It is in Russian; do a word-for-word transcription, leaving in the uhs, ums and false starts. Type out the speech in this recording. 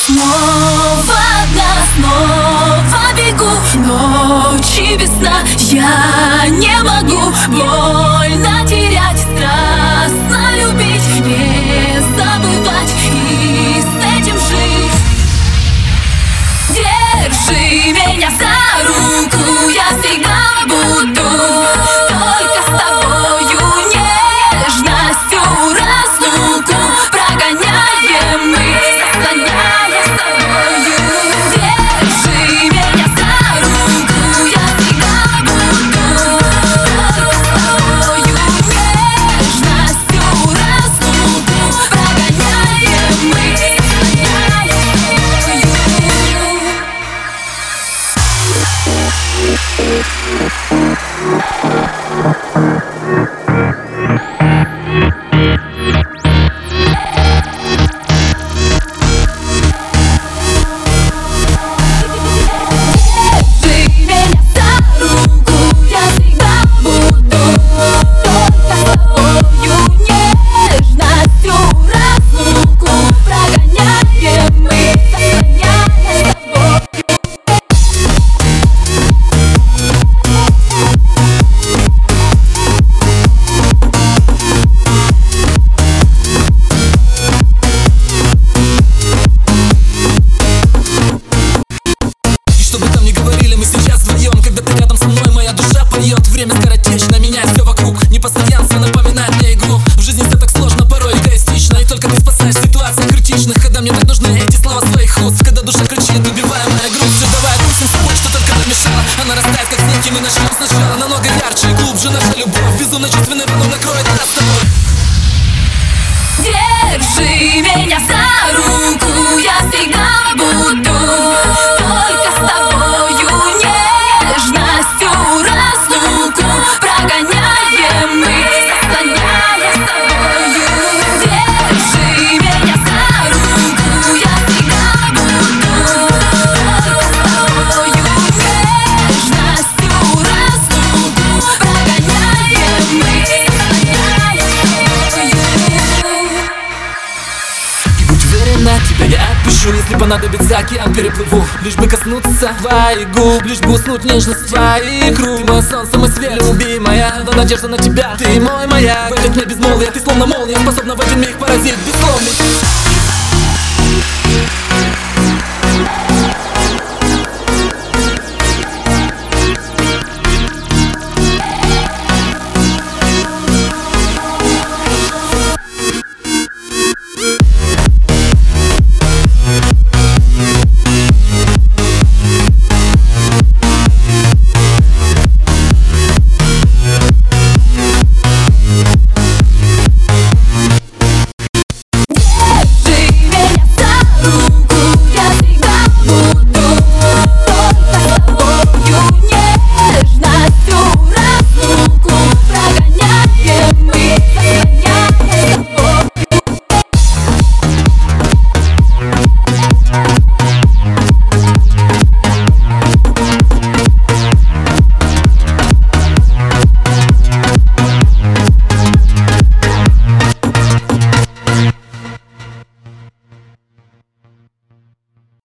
Снова одна, снова бегу, ночи без сна. Я не могу больно терять, страстно любить, не забывать и с этим жить. Держи меня за руку, я всегда буду только с тобою. Нежностью разлуку прогоняем мы, заслоняя с тобою. Держи меня за руку, я всегда буду только с тобою. Нежностью разлуку прогоняем мы, заслоняя с тобою. Время скоротечно, меняет все вокруг. Непостоянство напоминает мне игру. В жизни все так сложно, порой эгоистично. И только ты спасаешь в ситуациях критичных, когда мне так нужны эти слова своих уст. Когда душа кричит, убивая моя грудь. Все, давай отпустим собой, что только намешало. Она растает, как снег, и мы начнем сначала. Намного ярче и глубже наша любовь. Безумно чувственный потом накроет нас с тобой. Держи меня за руку, я всегда буду только с тобою. Нежностью разлуку прогоняем мы, заслоняя с тобою. Держи меня за руку, я всегда буду только с тобою. Нежностью разлуку прогоняем мы, заслоняя с тобою. Будь уверена, тебя я отпишу. Если понадобится, океан переплыву. Лишь бы коснуться твоих губ, лишь бы уснуть нежность твоих рук. Ты мой солнце, мой свет, любимая, но надежда на тебя. Ты мой маяк, в этот мир безмолвия. Ты словно молния, способна в один миг поразить безусловный.